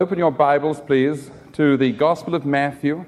Open your Bibles, please, to the Gospel of Matthew,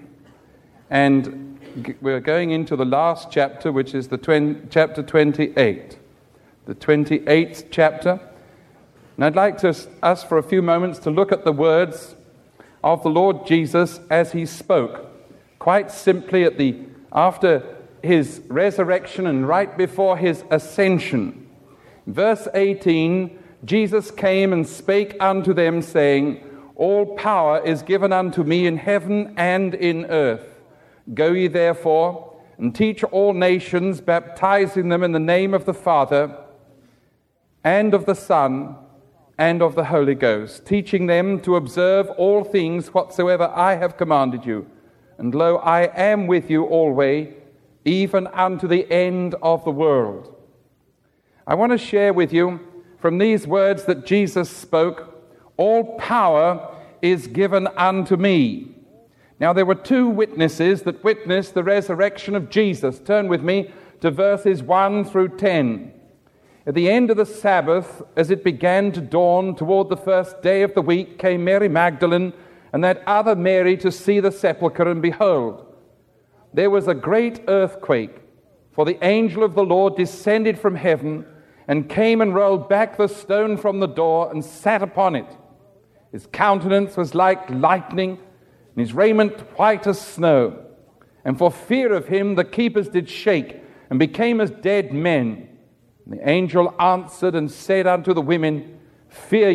and we're going into the last chapter, which is the chapter 28, the 28th chapter. And I'd like us for a few moments to look at the words of the Lord Jesus as he spoke, quite simply after his resurrection and right before his ascension. Verse 18, Jesus came and spake unto them, saying, All power is given unto me in heaven and in earth. Go ye therefore, and teach all nations, baptizing them in the name of the Father, and of the Son, and of the Holy Ghost, teaching them to observe all things whatsoever I have commanded you. And lo, I am with you always, even unto the end of the world. I want to share with you from these words that Jesus spoke, all power is given unto me. Now there were two witnesses that witnessed the resurrection of Jesus. Turn with me to verses 1 through 10. At the end of the Sabbath, as it began to dawn toward the first day of the week, came Mary Magdalene and that other Mary to see the sepulchre, and behold, there was a great earthquake, for the angel of the Lord descended from heaven and came and rolled back the stone from the door and sat upon it. His countenance was like lightning, and his raiment white as snow. And for fear of him the keepers did shake, and became as dead men. And the angel answered and said unto the women, Fear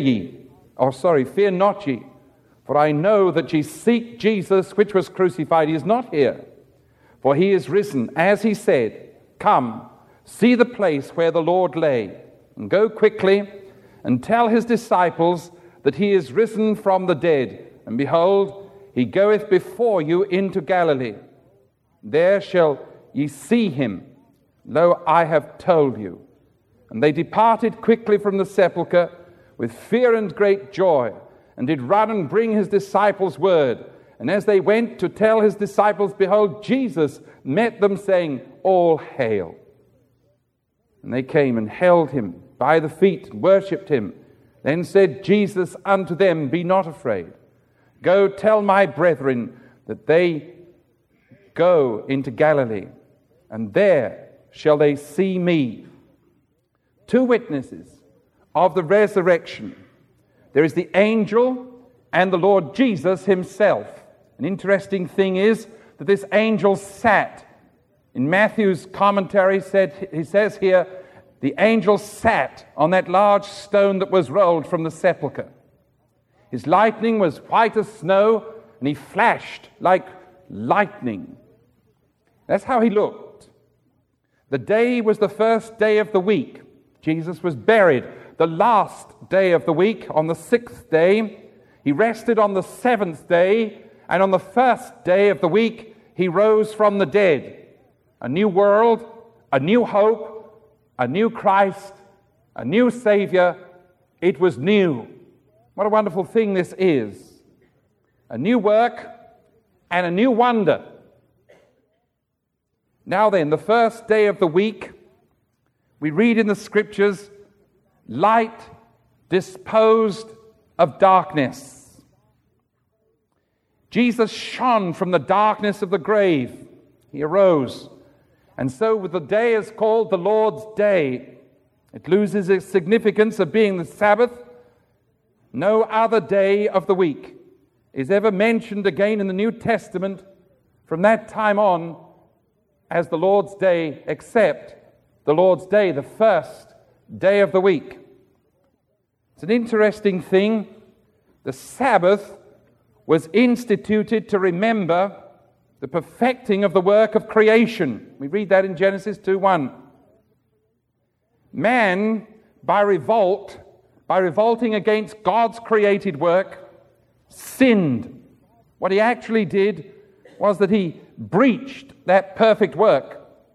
not ye, for I know that ye seek Jesus, which was crucified. He is not here, for he is risen, as he said. Come, see the place where the Lord lay, and go quickly, and tell his disciples that he is risen from the dead, and behold, he goeth before you into Galilee. There shall ye see him. Lo, I have told you. And they departed quickly from the sepulchre with fear and great joy, and did run and bring his disciples word. And as they went to tell his disciples, behold, Jesus met them, saying, All hail. And they came and held him by the feet, and worshipped him. Then said Jesus unto them, Be not afraid. Go tell my brethren that they go into Galilee, and there shall they see me. Two witnesses of the resurrection. There is the angel and the Lord Jesus himself. An interesting thing is that this angel sat. In Matthew's commentary, he says here, the angel sat on that large stone that was rolled from the sepulchre. His lightning was white as snow, and he flashed like lightning. That's how he looked. The day was the first day of the week. Jesus was buried the last day of the week. On the 6th day, he rested on the 7th day, and on the first day of the week, he rose from the dead. A new world, a new hope, a new Christ, a new Savior. It was new. What a wonderful thing this is. A new work and a new wonder. Now then, the first day of the week, we read in the Scriptures, light disposed of darkness. Jesus shone from the darkness of the grave. He arose. And so the day is called the Lord's Day. It loses its significance of being the Sabbath. No other day of the week is ever mentioned again in the New Testament from that time on as the Lord's Day, except the Lord's Day, the first day of the week. It's an interesting thing. The Sabbath was instituted to remember the perfecting of the work of creation. We read that in Genesis 2:1. Man, by revolting against God's created work, sinned. What he actually did was that he breached that perfect work.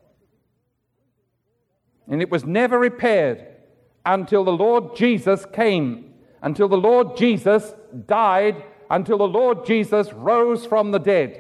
And it was never repaired until the Lord Jesus came, until the Lord Jesus died, until the Lord Jesus rose from the dead.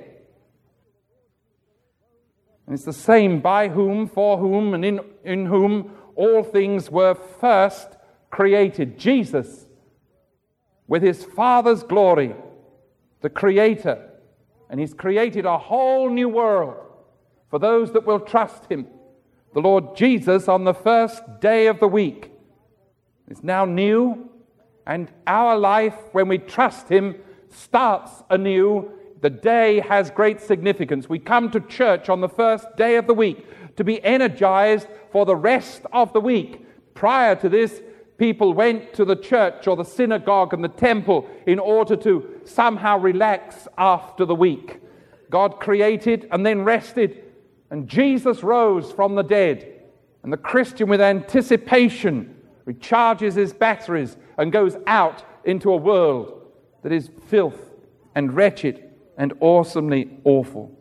And it's the same by whom, for whom, and in whom all things were first created. Jesus with his Father's glory, the Creator, and he's created a whole new world for those that will trust him. The Lord Jesus, on the first day of the week, is now new, and our life, when we trust him, starts anew. The day has great significance. We come to church on the first day of the week to be energized for the rest of the week. Prior to this, people went to the church or the synagogue and the temple in order to somehow relax after the week. God created and then rested, and Jesus rose from the dead. And the Christian, with anticipation, recharges his batteries and goes out into a world that is filth and wretched and awesomely awful.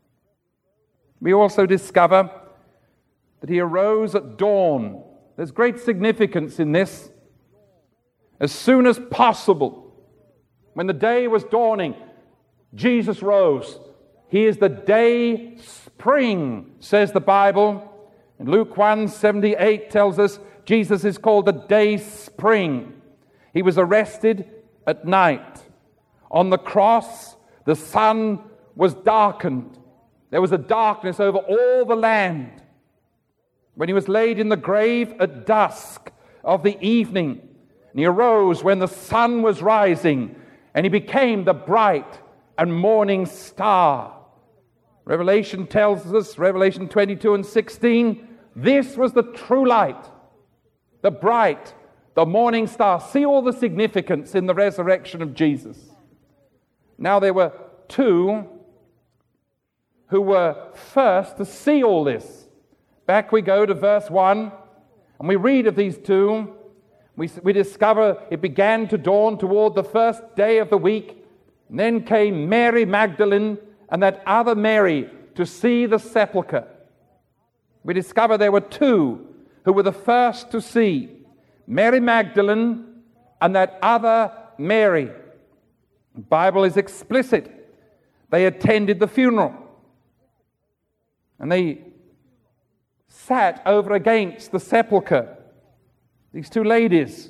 We also discover that he arose at dawn. There's great significance in this. As soon as possible, when the day was dawning, Jesus rose. He is the day spring, says the Bible. And Luke 1:78 tells us Jesus is called the day spring. He was arrested at night. On the cross, the sun was darkened. There was a darkness over all the land. When he was laid in the grave at dusk of the evening, and he arose when the sun was rising, and he became the bright and morning star. Revelation tells us, Revelation 22:16, this was the true light, the bright, the morning star. See all the significance in the resurrection of Jesus. Now there were two who were first to see all this. Back we go to verse 1, and we read of these two. We discover it began to dawn toward the first day of the week. And then came Mary Magdalene and that other Mary to see the sepulchre. We discover there were two who were the first to see. Mary Magdalene and that other Mary. The Bible is explicit. They attended the funeral. And they sat over against the sepulchre. These two ladies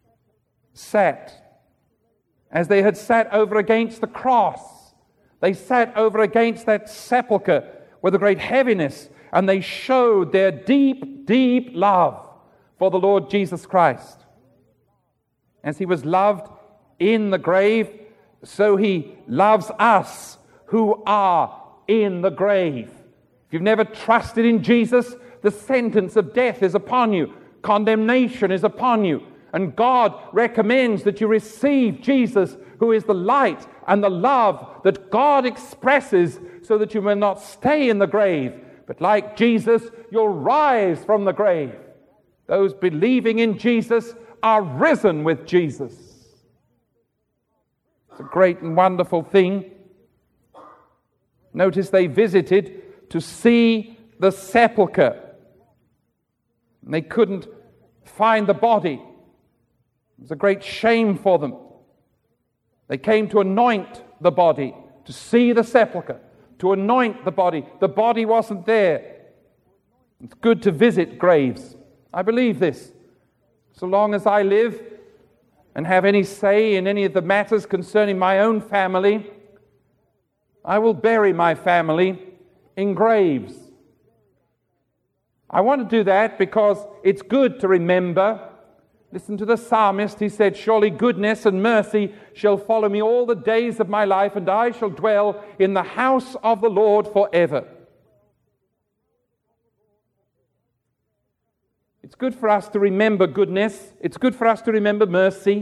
sat as they had sat over against the cross. They sat over against that sepulchre with a great heaviness, and they showed their deep, deep love for the Lord Jesus Christ. As he was loved in the grave, so he loves us who are in the grave. If you've never trusted in Jesus, the sentence of death is upon you. Condemnation is upon you. And God recommends that you receive Jesus, who is the light and the love that God expresses, so that you may not stay in the grave, but like Jesus, you'll rise from the grave. Those believing in Jesus are risen with Jesus. It's a great and wonderful thing. Notice they visited to see the sepulchre. And they couldn't find the body. It was a great shame for them. They came to anoint the body, to see the sepulchre, to anoint the body. The body wasn't there. It's good to visit graves. I believe this. So long as I live and have any say in any of the matters concerning my own family, I will bury my family in graves. I want to do that because it's good to remember. Listen to the psalmist. He said, surely goodness and mercy shall follow me all the days of my life, and I shall dwell in the house of the Lord forever. It's good for us to remember goodness. It's good for us to remember mercy.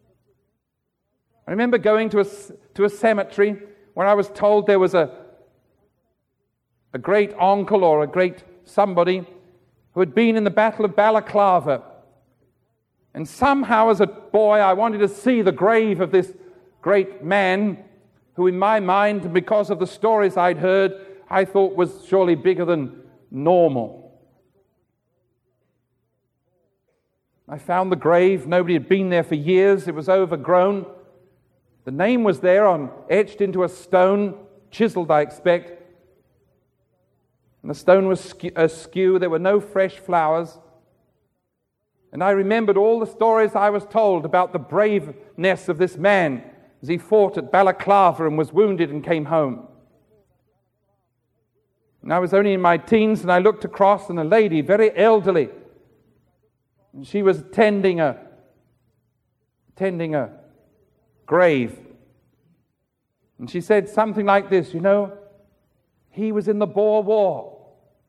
I remember going to a cemetery where I was told there was a great uncle or a great somebody who had been in the Battle of Balaclava. And somehow as a boy I wanted to see the grave of this great man who in my mind, because of the stories I'd heard, I thought was surely bigger than normal. I found the grave. Nobody had been there for years. It was overgrown. The name was there etched into a stone, chiseled I expect. And the stone was askew. There were no fresh flowers. And I remembered all the stories I was told about the braveness of this man as he fought at Balaclava and was wounded and came home. And I was only in my teens, and I looked across, and a lady, very elderly, and she was tending a grave. And she said something like this, you know, he was in the Boer War.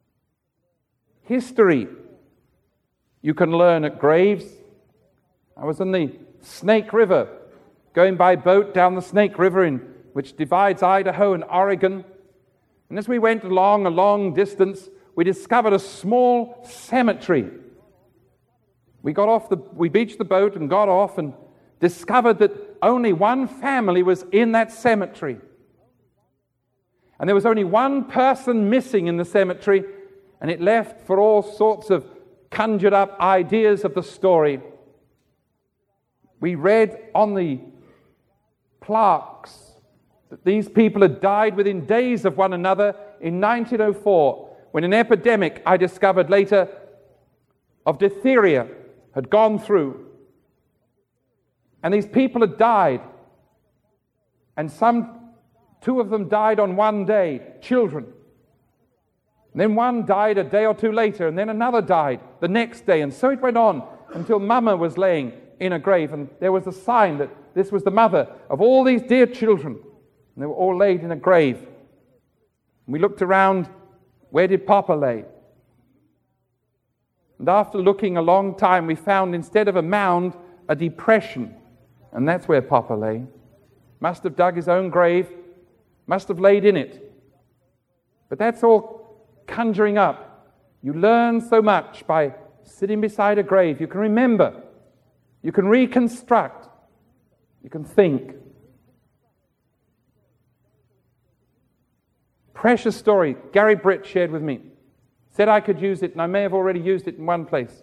History you can learn at graves. I was in the Snake River, going by boat down the Snake River, which divides Idaho and Oregon. And as we went along a long distance, we discovered a small cemetery. We beached the boat and got off and discovered that only one family was in that cemetery. And there was only one person missing in the cemetery, and it left for all sorts of conjured up ideas of the story. We read on the plaques that these people had died within days of one another in 1904, when an epidemic, I discovered later, of diphtheria had gone through. And these people had died. And two of them died on one day, children. And then one died a day or two later, and then another died the next day. And so it went on until Mama was laying in a grave, and there was a sign that this was the mother of all these dear children. And they were all laid in a grave. And we looked around, where did Papa lay? And after looking a long time, we found instead of a mound, a depression. And that's where Papa lay. Must have dug his own grave, must have laid in it. But that's all conjuring up. You learn so much by sitting beside a grave. You can remember, you can reconstruct, you can think. Precious story Gary Britt shared with me. Said I could use it, and I may have already used it in one place.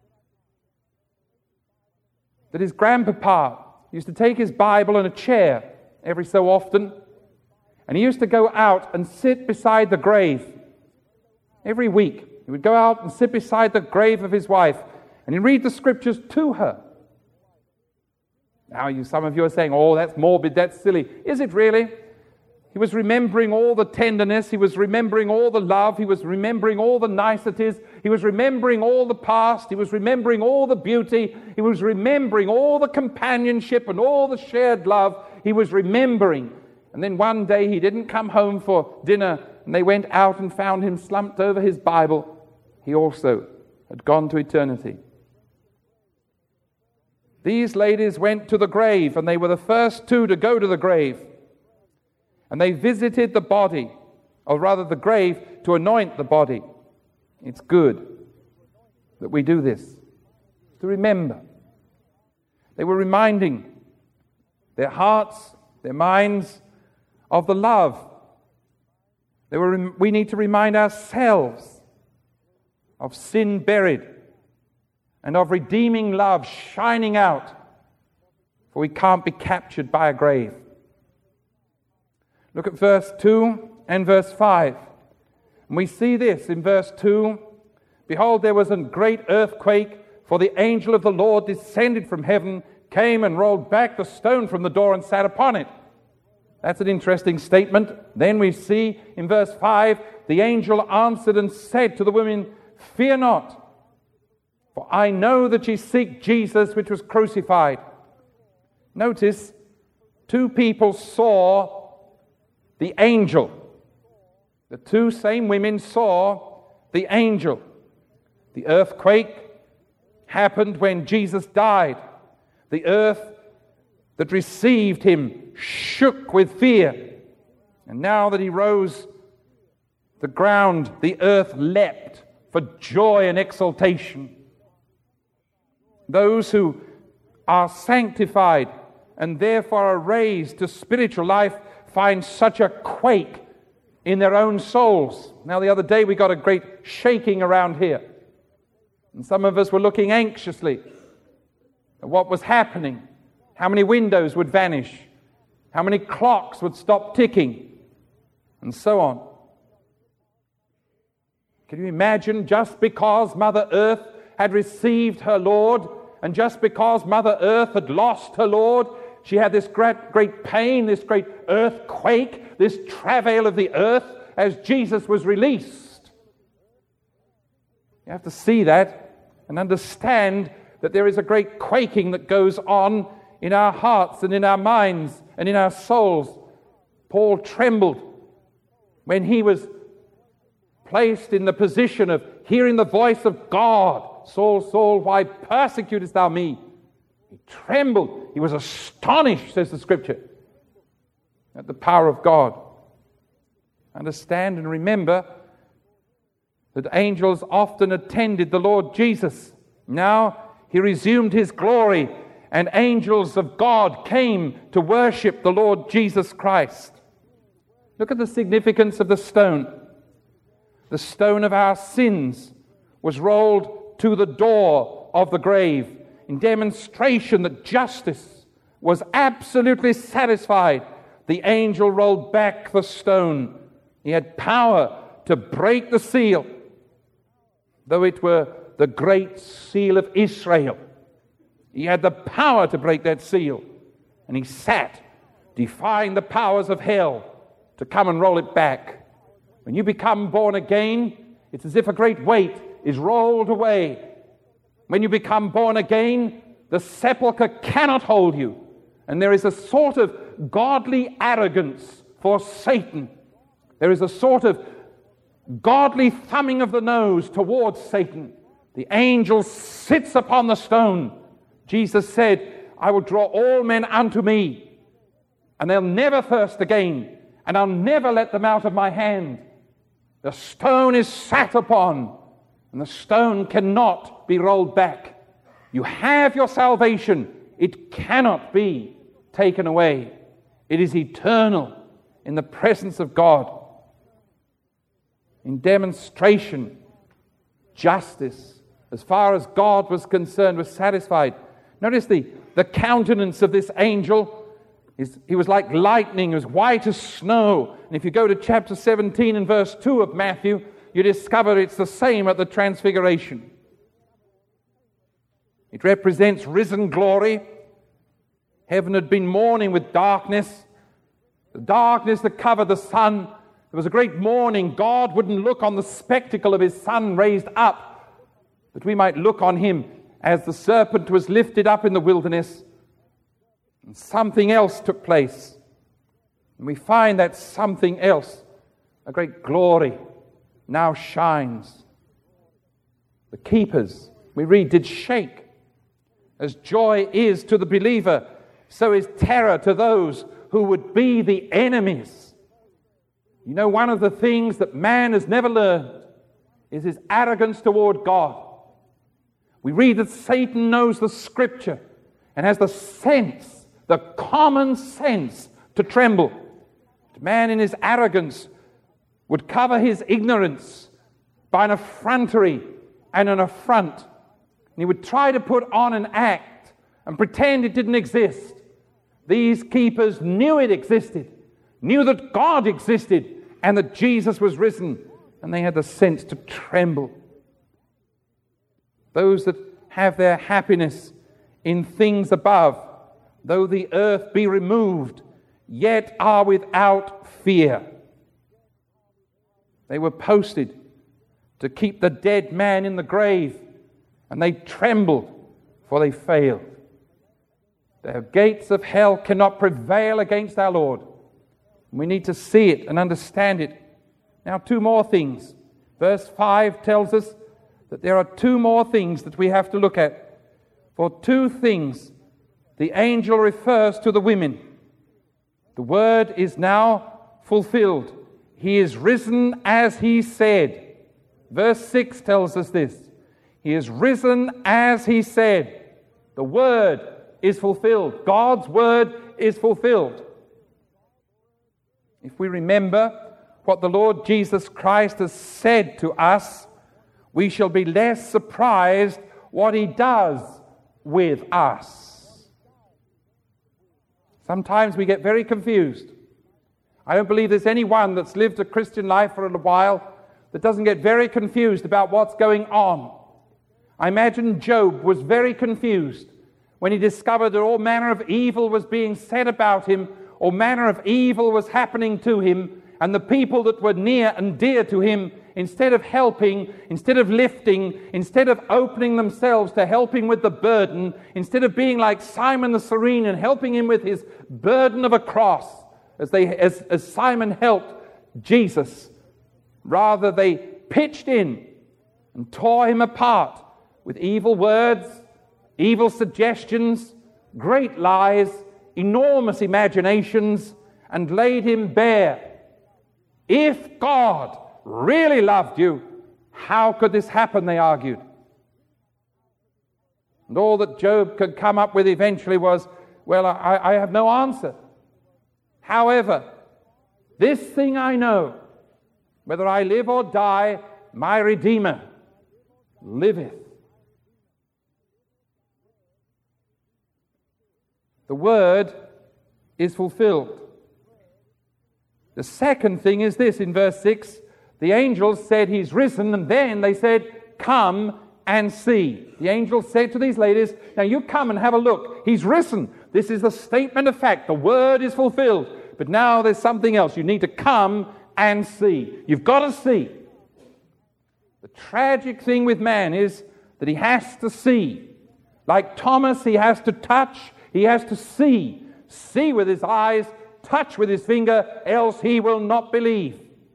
That his grandpapa used to take his Bible and a chair every so often, and he used to go out and sit beside the grave every week. He would go out and sit beside the grave of his wife, and he'd read the scriptures to her. Now, some of you are saying, oh, that's morbid, that's silly. Is it really? He was remembering all the tenderness. He was remembering all the love. He was remembering all the niceties. He was remembering all the past. He was remembering all the beauty. He was remembering all the companionship and all the shared love. He was remembering. And then one day he didn't come home for dinner, and they went out and found him slumped over his Bible. He also had gone to eternity. These ladies went to the grave, and they were the first two to go to the grave. And they visited the body, or rather the grave, to anoint the body. It's good that we do this, to remember. They were reminding their hearts, their minds of the love. We need to remind ourselves of sin buried and of redeeming love shining out, for we can't be captured by a grave. Look at verse 2 and verse 5. And we see this in verse 2. Behold, there was a great earthquake, for the angel of the Lord descended from heaven, came and rolled back the stone from the door and sat upon it. That's an interesting statement. Then we see in verse 5, the angel answered and said to the women, fear not, for I know that ye seek Jesus, which was crucified. Notice, two people saw the angel. The two same women saw the angel. The earthquake happened when Jesus died. The earth that received him shook with fear. And now that he rose, the ground, the earth leapt for joy and exultation. Those who are sanctified and therefore are raised to spiritual life find such a quake in their own souls. Now, the other day we got a great shaking around here. And some of us were looking anxiously at what was happening. How many windows would vanish? How many clocks would stop ticking? And so on. Can you imagine, just because Mother Earth had received her Lord, and just because Mother Earth had lost her Lord, she had this great pain, this great earthquake, this travail of the earth as Jesus was released. You have to see that and understand that there is a great quaking that goes on in our hearts and in our minds and in our souls. Paul trembled when he was placed in the position of hearing the voice of God. Saul, Saul, why persecutest thou me? He trembled. He was astonished, says the Scripture, at the power of God. Understand and remember that angels often attended the Lord Jesus. Now he resumed his glory, and angels of God came to worship the Lord Jesus Christ. Look at the significance of the stone. The stone of our sins was rolled to the door of the grave in demonstration that justice was absolutely satisfied. The angel rolled back the stone. He had power to break the seal, though it were the great seal of Israel. He had the power to break that seal, and he sat, defying the powers of hell to come and roll it back. When you become born again, it's as if a great weight is rolled away. When you become born again, the sepulchre cannot hold you, and there is a sort of godly arrogance for Satan. There is a sort of godly thumbing of the nose towards Satan. The angel sits upon the stone. Jesus said, I will draw all men unto me, and they'll never thirst again, and I'll never let them out of my hand. The stone is sat upon, and the stone cannot be rolled back. You have your salvation. It cannot be taken away. It is eternal in the presence of God. In demonstration, justice, as far as God was concerned, was satisfied. Notice the countenance of this angel. He was like lightning, as white as snow. And if you go to chapter 17 and verse 2 of Matthew, you discover it's the same at the Transfiguration. It represents risen glory. Heaven had been mourning with darkness. The darkness that covered the sun. There was a great mourning. God wouldn't look on the spectacle of his Son raised up, that we might look on him as the serpent was lifted up in the wilderness. And something else took place. And we find that something else, a great glory, now shines. The keepers, we read, did shake. As joy is to the believer, so is terror to those who would be the enemies. You know, one of the things that man has never learned is his arrogance toward God. We read that Satan knows the Scripture and has the sense, the common sense, to tremble. Man in his arrogance would cover his ignorance by an effrontery and an affront. And he would try to put on an act and pretend it didn't exist. These keepers knew it existed, knew that God existed, and that Jesus was risen, and they had the sense to tremble. Those that have their happiness in things above, though the earth be removed, yet are without fear. They were posted to keep the dead man in the grave, and they trembled, for they failed. The gates of hell cannot prevail against our Lord. We need to see it and understand it. Now, two more things. Verse 5 tells us that there are two more things that we have to look at. For two things, the angel refers to the women. The word is now fulfilled. He is risen as he said. Verse 6 tells us this. He is risen as he said. The word is fulfilled. God's word is fulfilled. If we remember what the Lord Jesus Christ has said to us, we shall be less surprised what he does with us. Sometimes we get very confused. I don't believe there's anyone that's lived a Christian life for a while that doesn't get very confused about what's going on. I imagine Job was very confused when he discovered that all manner of evil was being said about him, all manner of evil was happening to him, and the people that were near and dear to him, instead of helping, instead of lifting, instead of opening themselves to helping with the burden, instead of being like Simon the Cyrene and helping him with his burden of a cross, as Simon helped Jesus, rather they pitched in and tore him apart with evil words, evil suggestions, great lies, enormous imaginations, and laid him bare. If God really loved you, how could this happen, they argued. And all that Job could come up with eventually was, well, I have no answer. However, this thing I know, whether I live or die, my Redeemer liveth. The word is fulfilled. The second thing is this, in verse 6, the angels said he's risen, and then they said, come and see. The angels said to these ladies, now you come and have a look. He's risen. This is the statement of fact. The word is fulfilled. But now there's something else. You need to come and see. You've got to see. The tragic thing with man is that he has to see. Like Thomas, he has to touch. He has to see. See with his eyes, touch with his finger, else he will not believe.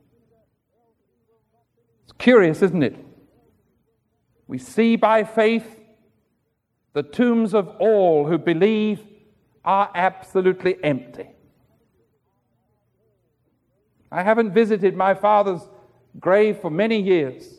It's curious, isn't it? We see by faith the tombs of all who believe are absolutely empty. I haven't visited my father's grave for many years.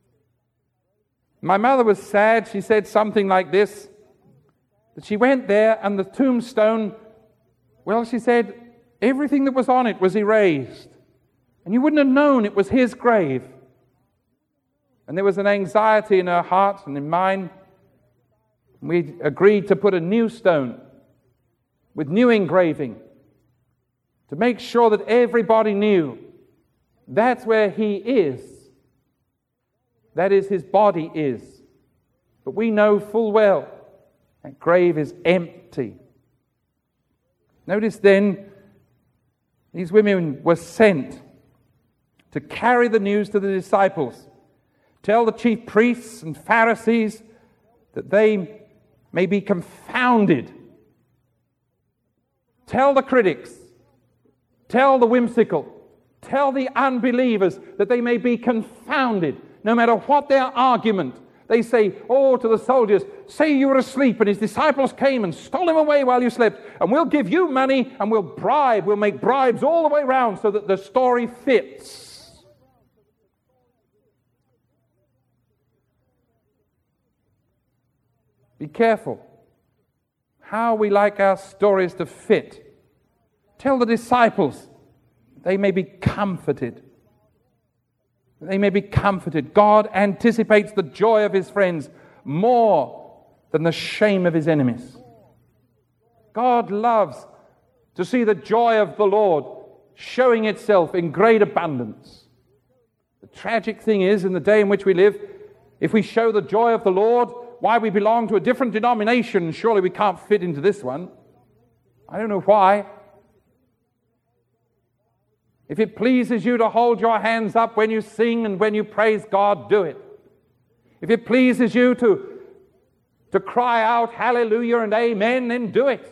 My mother was sad. She said something like this, that she went there and the tombstone, well, she said, everything that was on it was erased. And you wouldn't have known it was his grave. And there was an anxiety in her heart and in mine. We agreed to put a new stone with new engraving to make sure that everybody knew that's where he is. That is, his body is. But we know full well that grave is empty. Notice then, these women were sent to carry the news to the disciples. Tell the chief priests and Pharisees that they may be confounded. Tell the critics, tell the whimsical, tell the unbelievers that they may be confounded, no matter what their argument. They say, oh, to the soldiers, say you were asleep and his disciples came and stole him away while you slept, and we'll give you money and we'll make bribes all the way around so that the story fits. Be careful how we like our stories to fit. Tell the disciples they may be comforted. They may be comforted. God anticipates the joy of his friends more than the shame of his enemies. God loves to see the joy of the Lord showing itself in great abundance. The tragic thing is, in the day in which we live, if we show the joy of the Lord, why we belong to a different denomination, surely we can't fit into this one. I don't know why. If it pleases you to hold your hands up when you sing and when you praise God, do it. If it pleases you to cry out hallelujah and amen, then do it.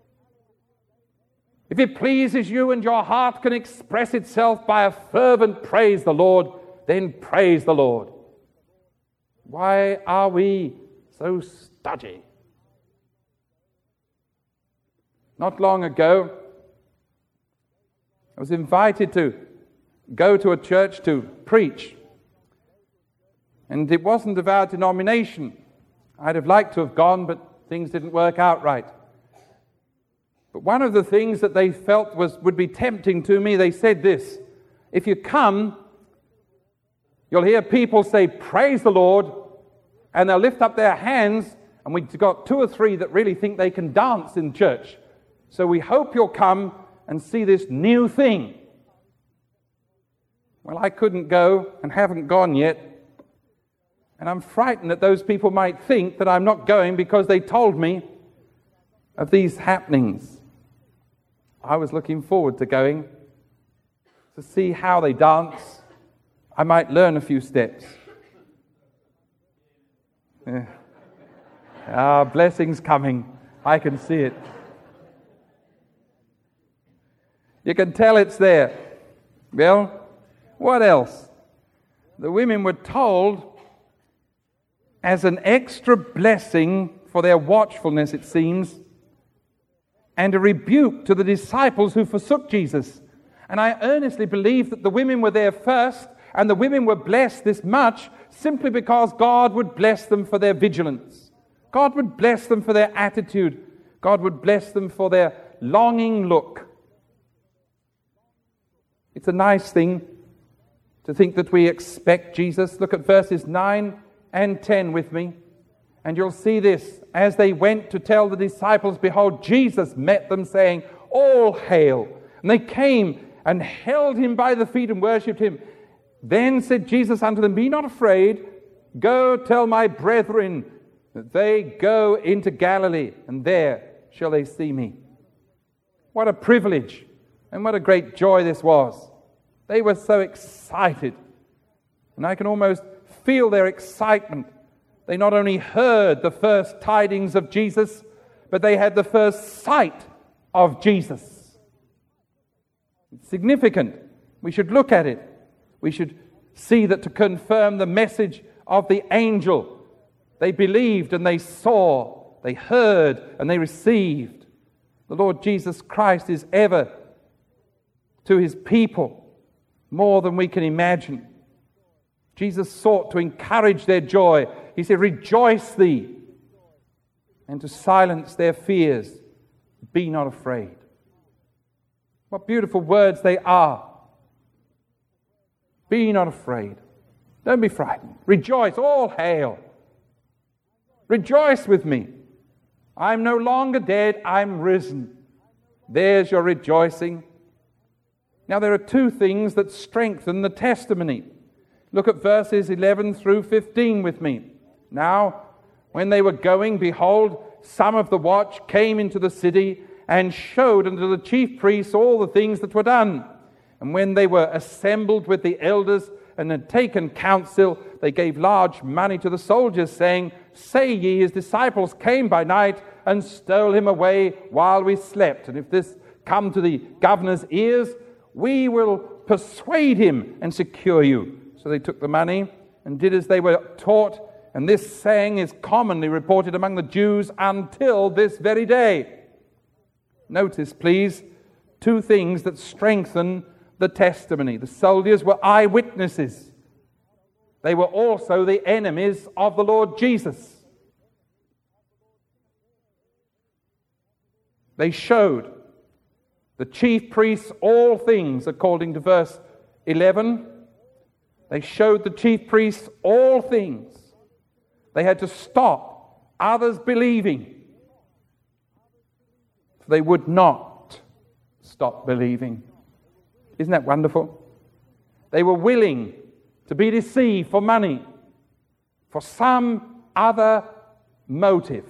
If it pleases you and your heart can express itself by a fervent praise the Lord, then praise the Lord. Why are we so stodgy? Not long ago, I was invited to go to a church to preach. And it wasn't of our denomination. I'd have liked to have gone, but things didn't work out right. But one of the things that they felt would be tempting to me, they said this: if you come, you'll hear people say, praise the Lord, and they'll lift up their hands, and we've got 2 or 3 that really think they can dance in church. So we hope you'll come and see this new thing. Well, I couldn't go and haven't gone yet. And I'm frightened that those people might think that I'm not going because they told me of these happenings. I was looking forward to going to see how they dance. I might learn a few steps. Yeah. Blessings coming. I can see it. You can tell it's there. Well, what else? The women were told, as an extra blessing for their watchfulness, it seems, and a rebuke to the disciples who forsook Jesus. And I earnestly believe that the women were there first, and the women were blessed this much simply because God would bless them for their vigilance. God would bless them for their attitude. God would bless them for their longing look. It's a nice thing to think that we expect Jesus. Look at verses 9 and 10 with me. And you'll see this. As they went to tell the disciples, behold, Jesus met them, saying, All hail. And they came and held him by the feet and worshipped him. Then said Jesus unto them, Be not afraid. Go tell my brethren that they go into Galilee, and there shall they see me. What a privilege and what a great joy this was. They were so excited. And I can almost feel their excitement. They not only heard the first tidings of Jesus, but they had the first sight of Jesus. It's significant. We should look at it. We should see that to confirm the message of the angel, they believed and they saw, they heard and they received. The Lord Jesus Christ is ever to his people more than we can imagine. Jesus sought to encourage their joy. He said, Rejoice thee, and to silence their fears. Be not afraid. What beautiful words they are. Be not afraid. Don't be frightened. Rejoice. All hail. Rejoice with me. I'm no longer dead. I'm risen. There's your rejoicing. Now there are two things that strengthen the testimony. Look at verses 11 through 15 with me. Now, when they were going, behold, some of the watch came into the city and showed unto the chief priests all the things that were done. And when they were assembled with the elders and had taken counsel, they gave large money to the soldiers, saying, Say ye, his disciples came by night and stole him away while we slept. And if this come to the governor's ears, we will persuade him and secure you. So they took the money and did as they were taught. And this saying is commonly reported among the Jews until this very day. Notice, please, two things that strengthen the testimony. The soldiers were eyewitnesses. They were also the enemies of the Lord Jesus. They showed the chief priests all things, according to verse 11. They showed the chief priests all things. They had to stop others believing. They would not stop believing. Isn't that wonderful? They were willing to be deceived for money, for some other motive.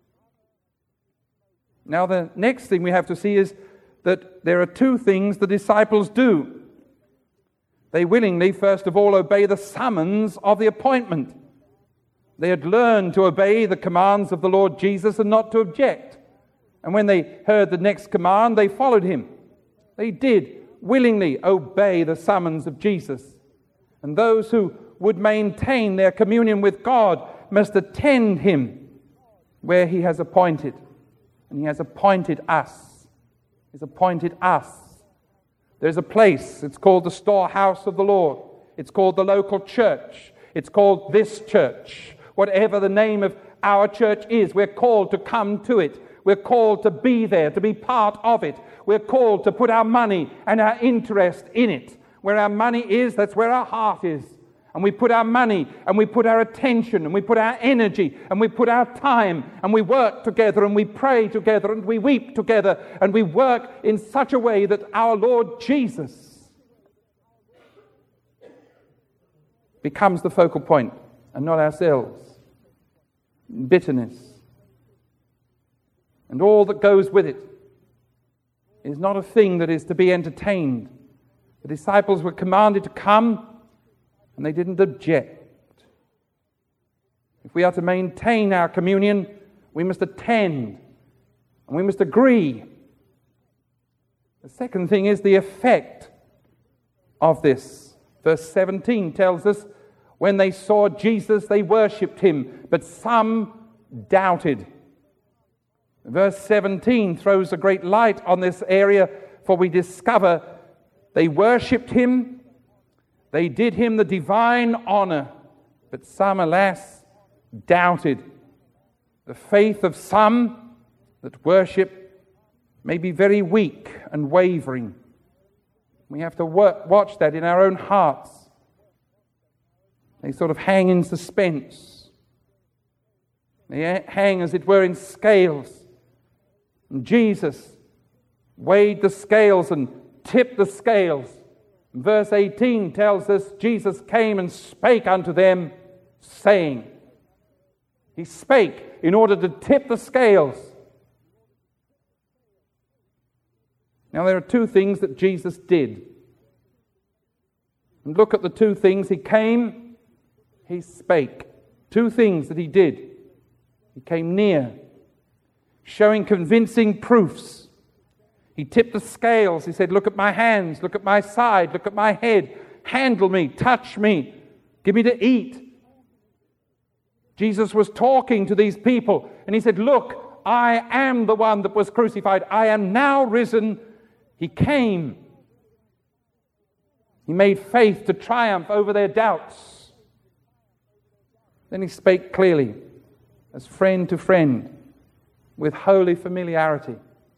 Now the next thing we have to see is that there are two things the disciples do. They willingly, first of all, obey the summons of the appointment. They had learned to obey the commands of the Lord Jesus and not to object. And when they heard the next command, they followed him. They did willingly obey the summons of Jesus. And those who would maintain their communion with God must attend him where he has appointed. And he has appointed us. He's appointed us. There's a place. It's called the storehouse of the Lord. It's called the local church. It's called this church. Whatever the name of our church is, we're called to come to it. We're called to be there, to be part of it. We're called to put our money and our interest in it. Where our money is, that's where our heart is. And we put our money, and we put our attention, and we put our energy, and we put our time, and we work together, and we pray together, and we weep together, and we work in such a way that our Lord Jesus becomes the focal point and not ourselves. Bitterness and all that goes with it is not a thing that is to be entertained. The disciples were commanded to come, and they didn't object. If we are to maintain our communion, we must attend, and we must agree. The second thing is the effect of this. Verse 17 tells us, when they saw Jesus, they worshipped him, but some doubted. Verse 17 throws a great light on this area, for we discover they worshipped him, they did him the divine honor, but some, alas, doubted. The faith of some that worship may be very weak and wavering. We have to watch that in our own hearts. They sort of hang in suspense. They hang, as it were, in scales. And Jesus weighed the scales and tipped the scales. Verse 18 tells us Jesus came and spake unto them, saying. He spake in order to tip the scales. Now there are two things that Jesus did. And look at the two things. He came, he spake. Two things that he did. He came near, showing convincing proofs. He tipped the scales. He said, look at my hands, look at my side, look at my head. Handle me, touch me, give me to eat. Jesus was talking to these people, and he said, look, I am the one that was crucified. I am now risen. He came. He made faith to triumph over their doubts. Then he spake clearly, as friend to friend, with holy familiarity.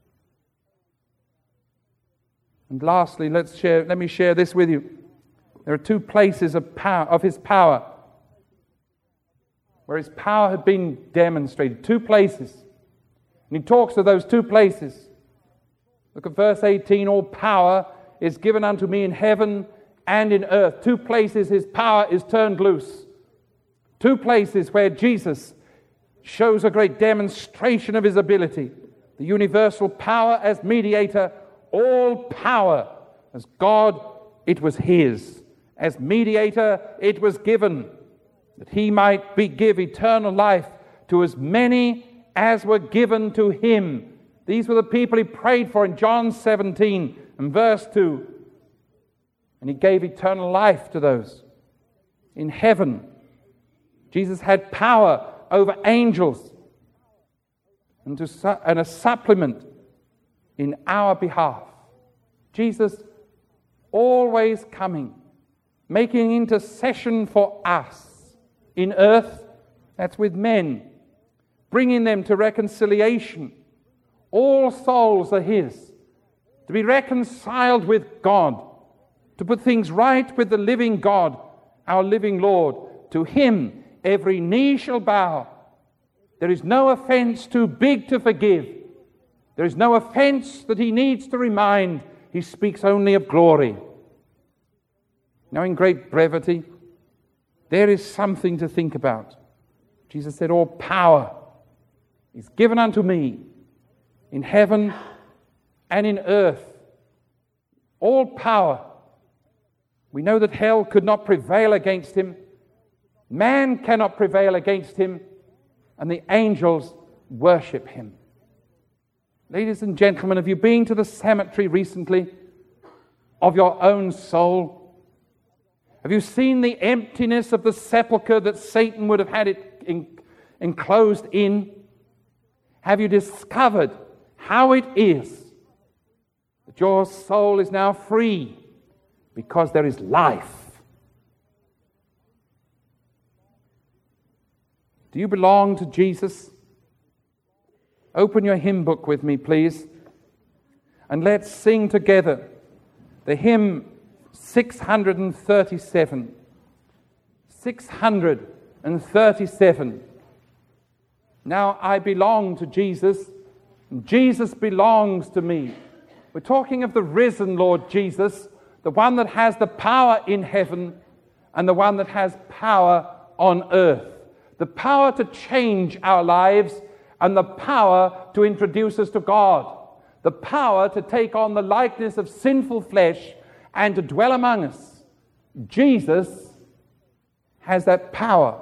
And lastly, let me share this with you. There are two places of power, of his power, where his power had been demonstrated. Two places. And he talks of those two places. Look at verse 18. All power is given unto me in heaven and in earth. Two places his power is turned loose. Two places where Jesus shows a great demonstration of his ability. The universal power as mediator. All power as God, it was his. As mediator, it was given, that he might give eternal life to as many as were given to him. These were the people he prayed for in John 17 and verse 2. And he gave eternal life to those in heaven. Jesus had power over angels and a supplement in our behalf. Jesus always coming, making intercession for us in earth, that's with men, bringing them to reconciliation. All souls are his, to be reconciled with God, to put things right with the living God, our living Lord. To him every knee shall bow. There is no offense too big to forgive. There is no offense that he needs to remind. He speaks only of glory. Now, in great brevity, there is something to think about. Jesus said, all power is given unto me in heaven and in earth. All power. We know that hell could not prevail against him. Man cannot prevail against him. And the angels worship him. Ladies and gentlemen, have you been to the cemetery recently of your own soul? Have you seen the emptiness of the sepulchre that Satan would have had it enclosed in? Have you discovered how it is that your soul is now free because there is life? Do you belong to Jesus? Open your hymn book with me, please, and let's sing together the hymn 637. 637. Now I belong to Jesus, and Jesus belongs to me. We're talking of the risen Lord Jesus, the one that has the power in heaven and the one that has power on earth. The power to change our lives and the power to introduce us to God. The power to take on the likeness of sinful flesh and to dwell among us. Jesus has that power.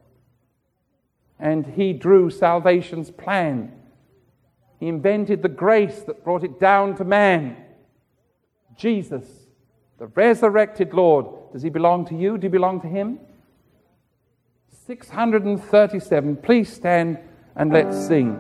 And he drew salvation's plan. He invented the grace that brought it down to man. Jesus, the resurrected Lord. Does he belong to you? Do you belong to him? 637. Please stand and let's sing.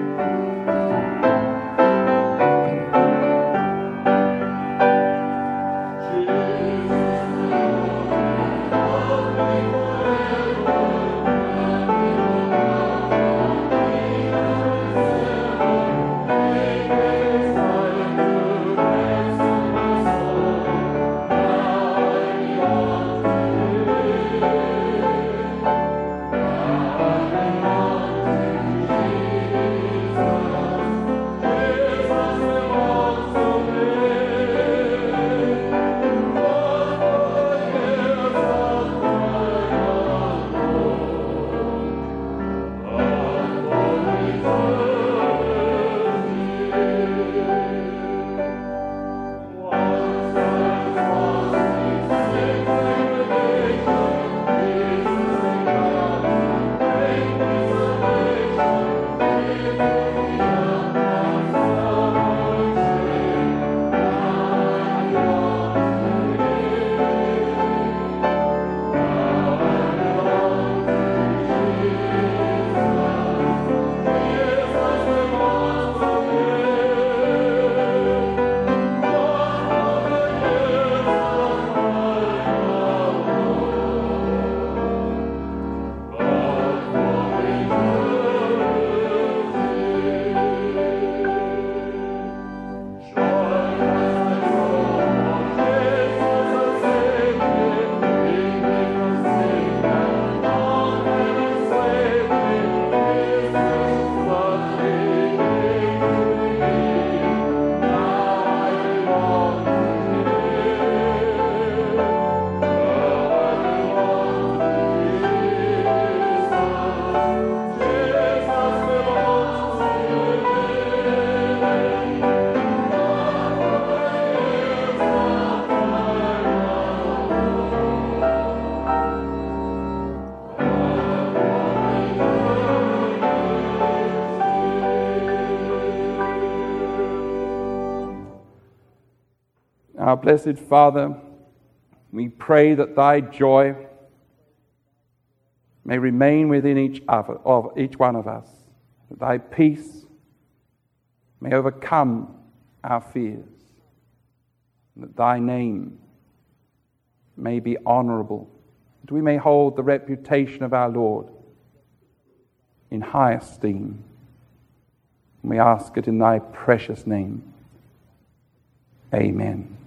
Our blessed Father, we pray that thy joy may remain within each one of us, that thy peace may overcome our fears, and that thy name may be honorable, that we may hold the reputation of our Lord in high esteem. And we ask it in thy precious name. Amen.